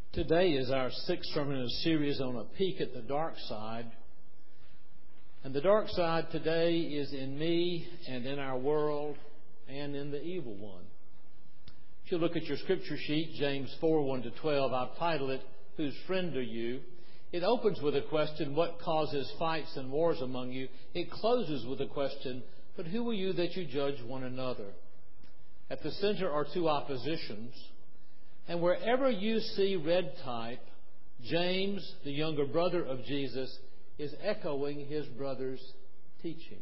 Today is our sixth sermon in a series on a peek at the dark side. And the dark side today is in me and in our world and in the evil one. If you look at your scripture sheet, James 4, 1-12, I've titled it, Whose Friend Are You? It opens with a question, what causes fights and wars among you? It closes with a question, but who are you that you judge one another? At the center are two oppositions. And wherever you see red type, James, the younger brother of Jesus, is echoing his brother's teaching.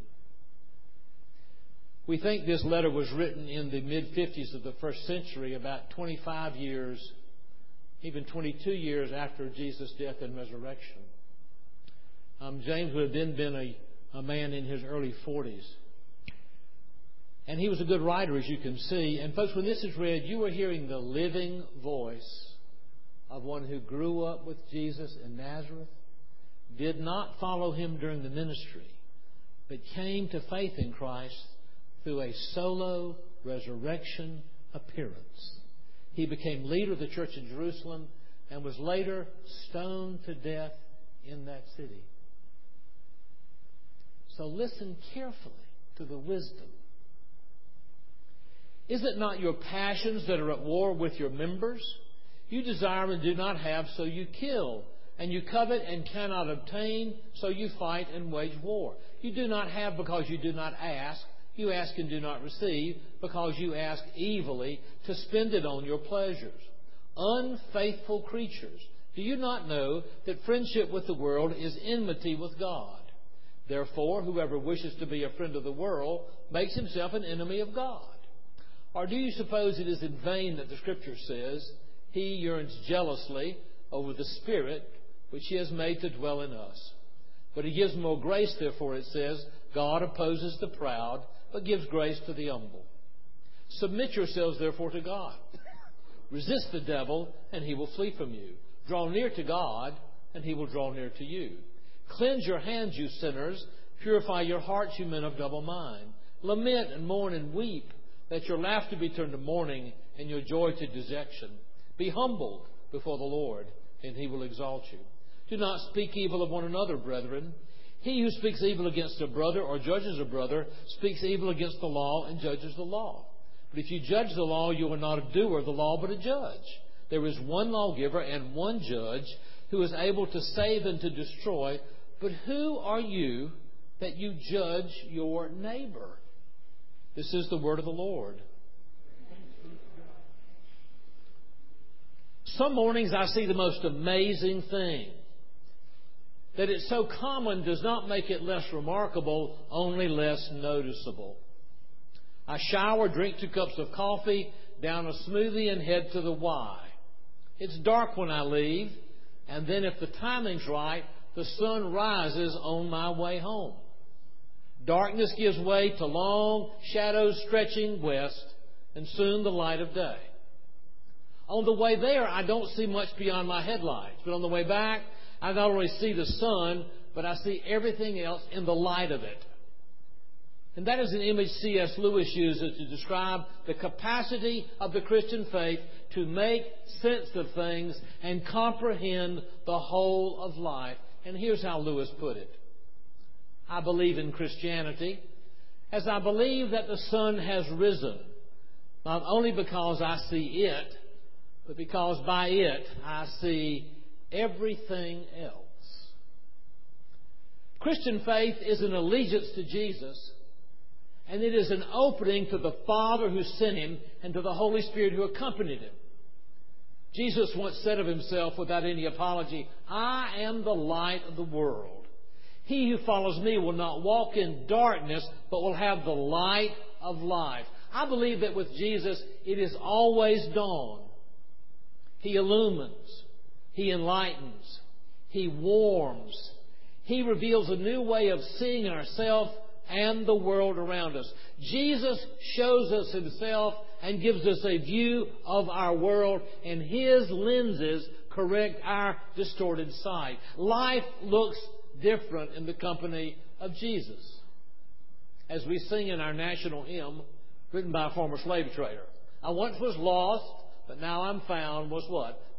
We think this letter was written in the mid-50s of the first century, about 25 years, even 22 years after Jesus' death and resurrection. James would have then been a man in his early 40s. And he was a good writer, as you can see. And folks, when this is read, you are hearing the living voice of one who grew up with Jesus in Nazareth, did not follow him during the ministry, but came to faith in Christ through a solo resurrection appearance. He became leader of the church in Jerusalem and was later stoned to death in that city. So listen carefully to the wisdom. Is it not your passions that are at war with your members? You desire and do not have, so you kill. And you covet and cannot obtain, so you fight and wage war. You do not have because you do not ask. You ask and do not receive, because you ask evilly to spend it on your pleasures. Unfaithful creatures, do you not know that friendship with the world is enmity with God? Therefore, whoever wishes to be a friend of the world makes himself an enemy of God. Or do you suppose it is in vain that the Scripture says, He yearns jealously over the Spirit which He has made to dwell in us? But He gives more grace, therefore it says, God opposes the proud, but gives grace to the humble. Submit yourselves, therefore, to God. Resist the devil, and he will flee from you. Draw near to God, and He will draw near to you. Cleanse your hands, you sinners. Purify your hearts, you men of double mind. Lament and mourn and weep. Let your laughter be turned to mourning and your joy to dejection. Be humbled before the Lord, and He will exalt you. Do not speak evil of one another, brethren. He who speaks evil against a brother or judges a brother speaks evil against the law and judges the law. But if you judge the law, you are not a doer of the law, but a judge. There is one lawgiver and one judge who is able to save and to destroy. But who are you that you judge your neighbor? This is the word of the Lord. Some mornings I see the most amazing thing. That it's so common does not make it less remarkable, only less noticeable. I shower, drink 2 cups of coffee, down a smoothie, and head to the Y. It's dark when I leave, and then if the timing's right, the sun rises on my way home. Darkness gives way to long shadows stretching west, and soon the light of day. On the way there, I don't see much beyond my headlights. But on the way back, I not only see the sun, but I see everything else in the light of it. And that is an image C.S. Lewis uses to describe the capacity of the Christian faith to make sense of things and comprehend the whole of life. And here's how Lewis put it. I believe in Christianity as I believe that the sun has risen, not only because I see it, but because by it I see everything else. Christian faith is an allegiance to Jesus, and it is an opening to the Father who sent Him and to the Holy Spirit who accompanied Him. Jesus once said of Himself without any apology, I am the light of the world. He who follows me will not walk in darkness, but will have the light of life. I believe that with Jesus, it is always dawn. He illumines. He enlightens. He warms. He reveals a new way of seeing ourselves and the world around us. Jesus shows us Himself and gives us a view of our world, and His lenses correct our distorted sight. Life looks different in the company of Jesus. As we sing in our national hymn, written by a former slave trader. I once was lost, but now I'm found, was what?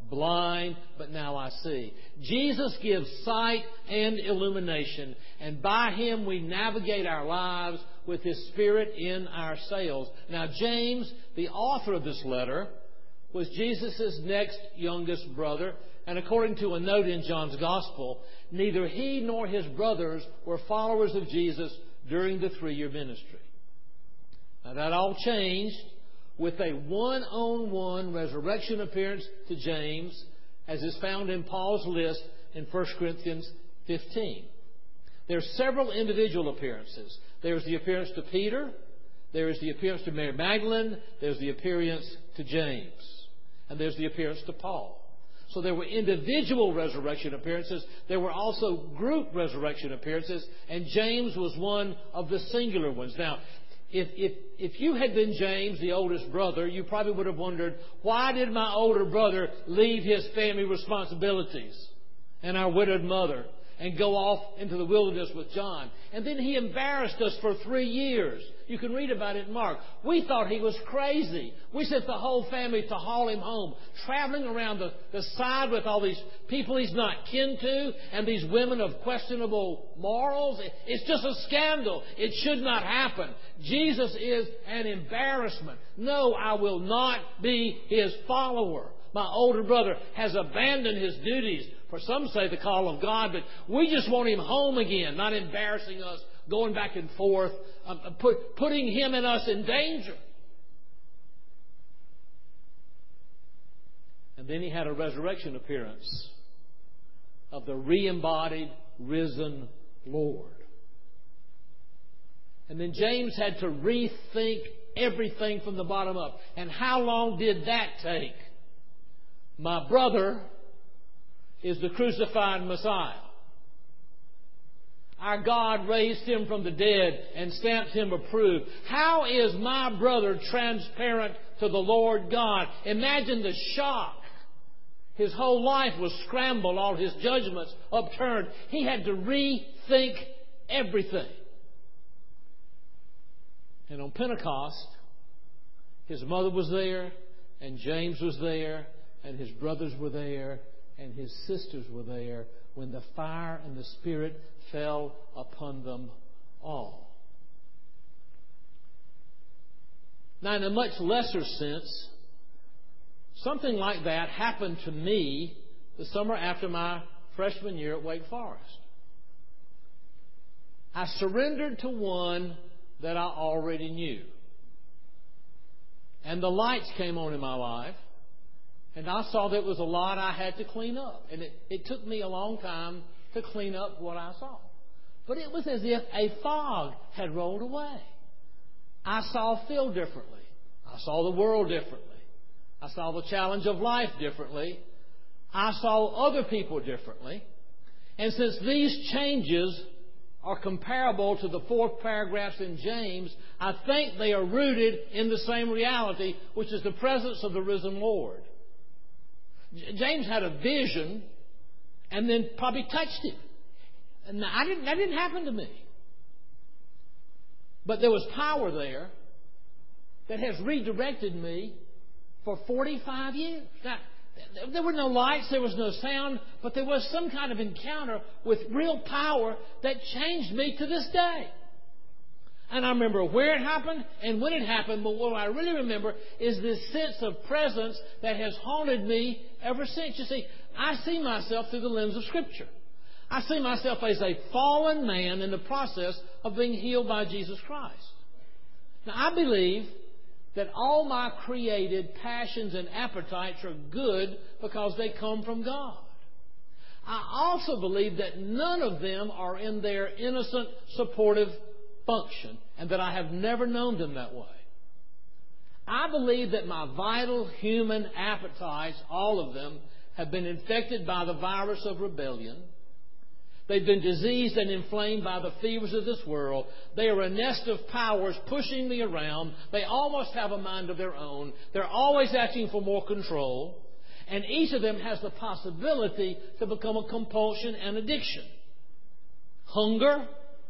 blind, but now I see. Jesus gives sight and illumination, and by Him we navigate our lives with His Spirit in our sails. Now, James, the author of this letter, was Jesus' next youngest brother, and according to a note in John's Gospel, neither he nor his brothers were followers of Jesus during the 3-year ministry. Now, that all changed with a one-on-one resurrection appearance to James, as is found in Paul's list in 1 Corinthians 15. There are several individual appearances. There's the appearance to Peter, there is the appearance to Mary Magdalene, there's the appearance to James, and there's the appearance to Paul. So there were individual resurrection appearances. There were also group resurrection appearances, and James was one of the singular ones. Now, if you had been James, the oldest brother, you probably would have wondered, why did my older brother leave his family responsibilities and our widowed mother and go off into the wilderness with John? And then he embarrassed us for 3 years. You can read about it in Mark. We thought he was crazy. We sent the whole family to haul him home, traveling around the side with all these people he's not kin to and these women of questionable morals. It's just a scandal. It should not happen. Jesus is an embarrassment. No, I will not be His follower. My older brother has abandoned his duties. For some say the call of God, but we just want him home again, not embarrassing us, going back and forth, putting him and us in danger. And then he had a resurrection appearance of the re-embodied, risen Lord. And then James had to rethink everything from the bottom up. And how long did that take? My brother is the crucified Messiah. Our God raised Him from the dead and stamped Him approved. How is my brother transparent to the Lord God? Imagine the shock. His whole life was scrambled, all his judgments upturned. He had to rethink everything. And on Pentecost, his mother was there, and James was there, and his brothers were there, and his sisters were there when the fire and the Spirit fell upon them all. Now, in a much lesser sense, something like that happened to me the summer after my freshman year at Wake Forest. I surrendered to one that I already knew. And the lights came on in my life. And I saw there was a lot I had to clean up. And it took me a long time to clean up what I saw. But it was as if a fog had rolled away. I saw Phil differently. I saw the world differently. I saw the challenge of life differently. I saw other people differently. And since these changes are comparable to the 4th paragraphs in James, I think they are rooted in the same reality, which is the presence of the risen Lord. James had a vision and then probably touched him. And that didn't happen to me. But there was power there that has redirected me for 45 years. Now, there were no lights, there was no sound, but there was some kind of encounter with real power that changed me to this day. And I remember where it happened and when it happened, but what I really remember is this sense of presence that has haunted me ever since. You see, I see myself through the lens of Scripture. I see myself as a fallen man in the process of being healed by Jesus Christ. Now, I believe that all my created passions and appetites are good because they come from God. I also believe that none of them are in their innocent, supportive function, and that I have never known them that way. I believe that my vital human appetites, all of them, have been infected by the virus of rebellion. They've been diseased and inflamed by the fevers of this world. They are a nest of powers pushing me around. They almost have a mind of their own. They're always asking for more control. And each of them has the possibility to become a compulsion and addiction. Hunger,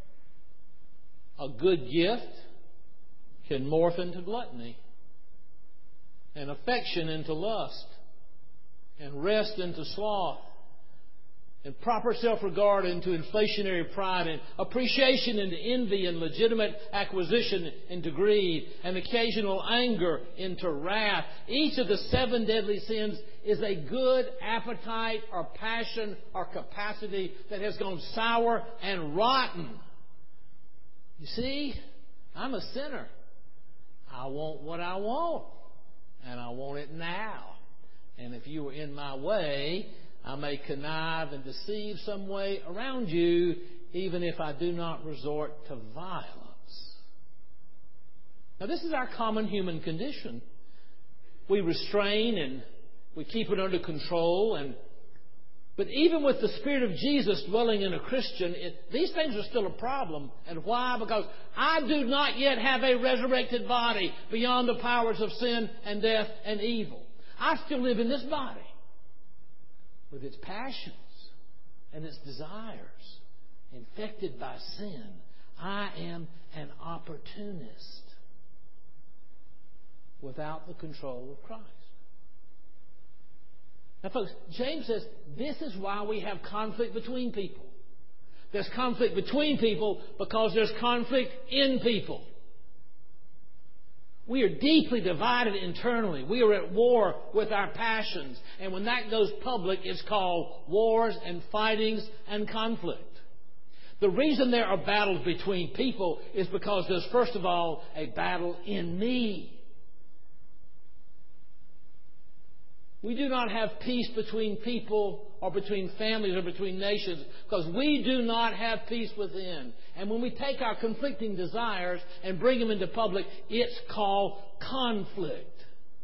a good gift, can morph into gluttony. And affection into lust. and rest into sloth, and proper self-regard into inflationary pride, and appreciation into envy, and legitimate acquisition into greed, and occasional anger into wrath. Each of the 7 deadly sins is a good appetite or passion or capacity that has gone sour and rotten. You see, I'm a sinner. I want what I want, and I want it now. And if you were in my way, I may connive and deceive some way around you, even if I do not resort to violence. Now, this is our common human condition. We restrain and we keep it under control. But even with the Spirit of Jesus dwelling in a Christian, these things are still a problem. And why? Because I do not yet have a resurrected body beyond the powers of sin and death and evil. I still live in this body with its passions and its desires, infected by sin. I am an opportunist without the control of Christ. Now, folks, James says this is why we have conflict between people. There's conflict between people because there's conflict in people. We are deeply divided internally. We are at war with our passions. And when that goes public, it's called wars and fightings and conflict. The reason there are battles between people is because there's, first of all, a battle in me. We do not have peace between people or between families or between nations because we do not have peace within. And when we take our conflicting desires and bring them into public, it's called conflict.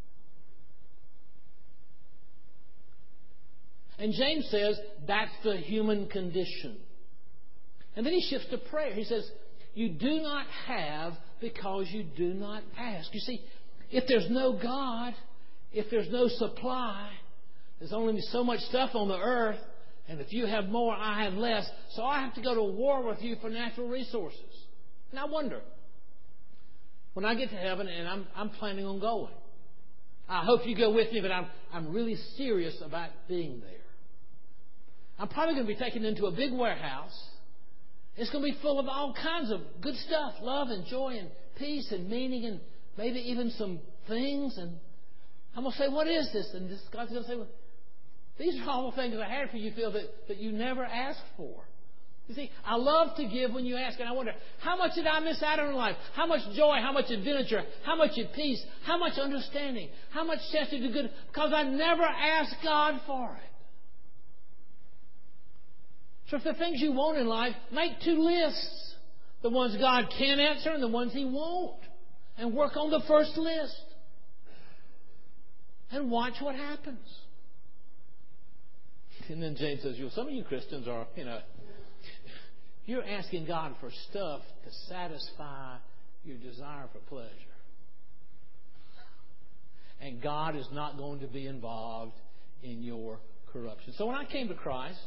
And James says that's the human condition. And then he shifts to prayer. He says, you do not have because you do not ask. You see, if there's no God, if there's no supply, there's only so much stuff on the earth, and if you have more, I have less, so I have to go to war with you for natural resources. And I wonder, when I get to heaven, and I'm planning on going, I hope you go with me, but I'm really serious about being there. I'm probably going to be taken into a big warehouse. It's going to be full of all kinds of good stuff, love and joy and peace and meaning and maybe even some things. And I'm going to say, what is this? And God's going to say, well, these are all the things I had for you, Phil, that you never asked for. You see, I love to give when you ask, and I wonder, how much did I miss out on in life? How much joy, how much adventure, how much peace, how much understanding, how much chance to do good? Because I never asked God for it. So if the things you want in life, make 2 lists. The ones God can answer and the ones He won't. And work on the first list. And watch what happens. And then James says, some of you Christians are, you're asking God for stuff to satisfy your desire for pleasure. And God is not going to be involved in your corruption. So when I came to Christ,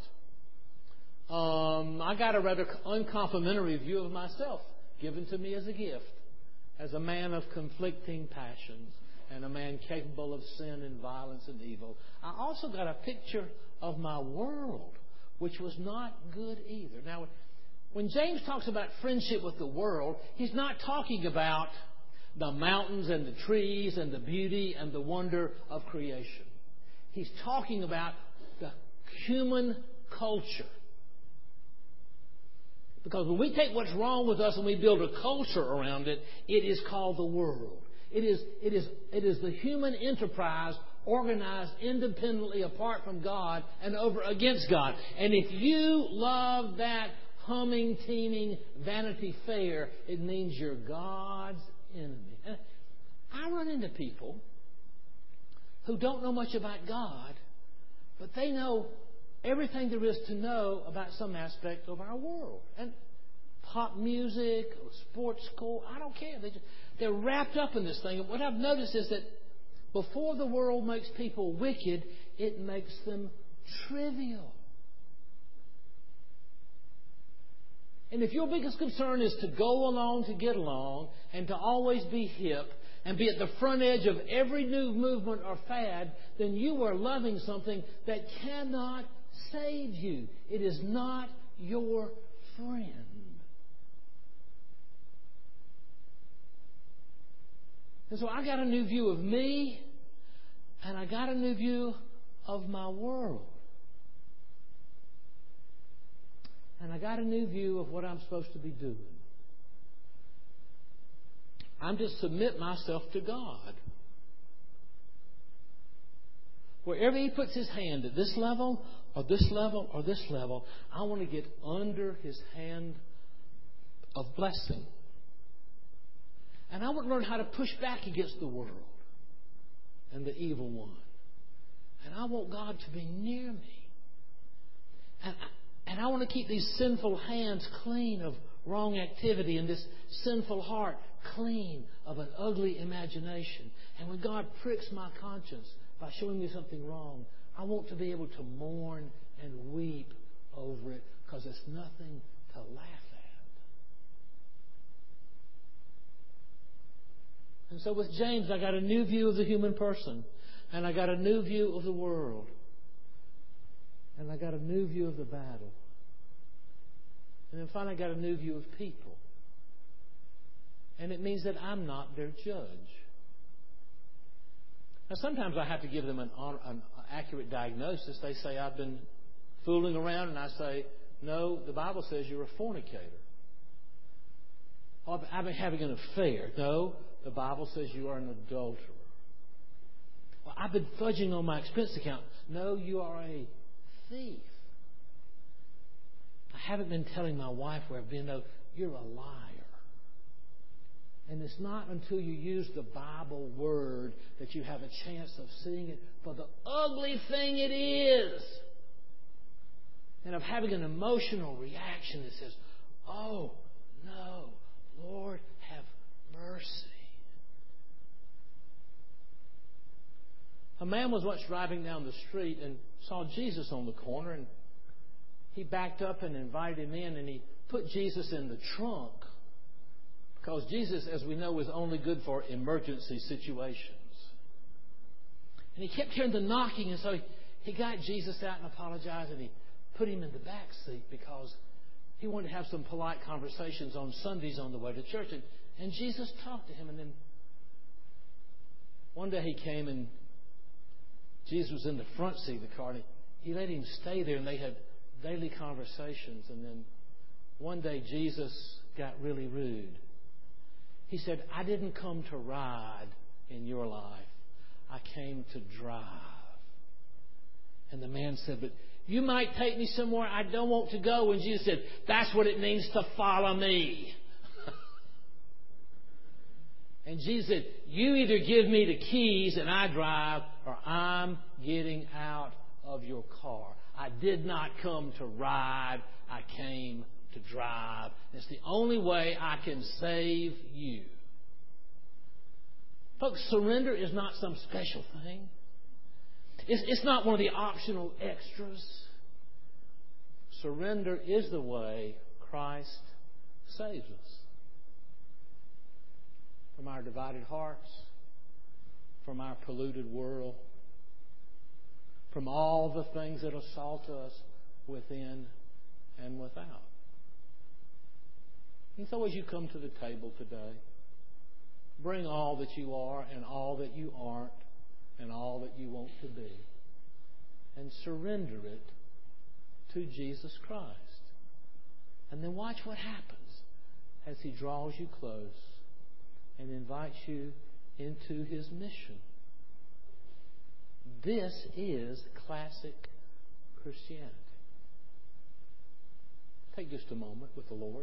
I got a rather uncomplimentary view of myself given to me as a gift, as a man of conflicting passions and a man capable of sin and violence and evil. I also got a picture of my world, which was not good either. Now, when James talks about friendship with the world, he's not talking about the mountains and the trees and the beauty and the wonder of creation. He's talking about the human culture. Because when we take what's wrong with us and we build a culture around it, it is called the world. It is the human enterprise organized independently apart from God and over against God. And if you love that humming, teeming Vanity Fair, it means you're God's enemy. And I run into people who don't know much about God, but they know everything there is to know about some aspect of our world. And pop music, or sports score, I don't care. They're wrapped up in this thing. And what I've noticed is that before the world makes people wicked, it makes them trivial. And if your biggest concern is to go along to get along and to always be hip and be at the front edge of every new movement or fad, then you are loving something that cannot save you. It is not your friend. And so I got a new view of me, and I got a new view of my world. And I got a new view of what I'm supposed to be doing. I'm to submit myself to God. Wherever He puts His hand, at this level, or this level, or this level, I want to get under His hand of blessing. And I want to learn how to push back against the world and the evil one. And I want God to be near me. And I want to keep these sinful hands clean of wrong activity and this sinful heart clean of an ugly imagination. And when God pricks my conscience by showing me something wrong, I want to be able to mourn and weep over it because it's nothing to laugh at. And so with James, I got a new view of the human person. And I got a new view of the world. And I got a new view of the battle. And then finally I got a new view of people. And it means that I'm not their judge. Now sometimes I have to give them an accurate diagnosis. They say I've been fooling around, and I say, no, the Bible says you're a fornicator. Or I've been having an affair. No, the Bible says you are an adulterer. Well, I've been fudging on my expense account. No, you are a thief. I haven't been telling my wife where I've been. No, you're a liar. And it's not until you use the Bible word that you have a chance of seeing it for the ugly thing it is. And of having an emotional reaction that says, oh, no, Lord, have mercy. A man was once driving down the street and saw Jesus on the corner, and he backed up and invited him in, and he put Jesus in the trunk because Jesus, as we know, is only good for emergency situations. And he kept hearing the knocking, and so he got Jesus out and apologized, and he put him in the back seat because he wanted to have some polite conversations on Sundays on the way to church. And Jesus talked to him, and then one day he came and Jesus was in the front seat of the car, and he let him stay there, and they had daily conversations. And then one day Jesus got really rude. He said, I didn't come to ride in your life. I came to drive. And the man said, but you might take me somewhere I don't want to go. And Jesus said, that's what it means to follow me. And Jesus said, you either give me the keys and I drive, or I'm getting out of your car. I did not come to ride. I came to drive. It's the only way I can save you. Folks, surrender is not some special thing. It's not one of the optional extras. Surrender is the way Christ saves us. From our divided hearts, from our polluted world, from all the things that assault us within and without. And so as you come to the table today, bring all that you are and all that you aren't and all that you want to be, and surrender it to Jesus Christ. And then watch what happens as He draws you close and invites you into His mission. This is classic Christianity. Take just a moment with the Lord.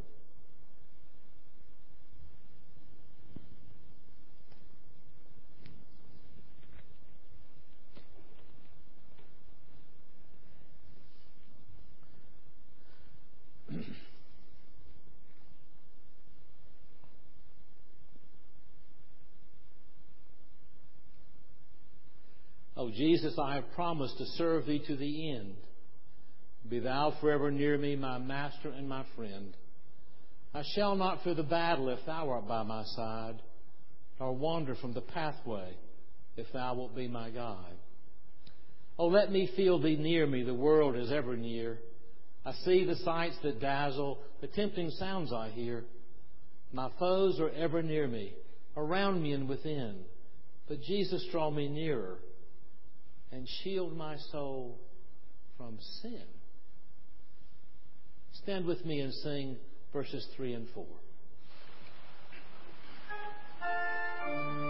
O Jesus, I have promised to serve Thee to the end. Be Thou forever near me, my Master and my friend. I shall not fear the battle if Thou art by my side. nor wander from the pathway, if Thou wilt be my guide. Oh, let me feel Thee near me, the world is ever near. I see the sights that dazzle, the tempting sounds I hear. My foes are ever near me, around me and within. But Jesus, draw me nearer and shield my soul from sin. Stand with me and sing verses 3 and 4.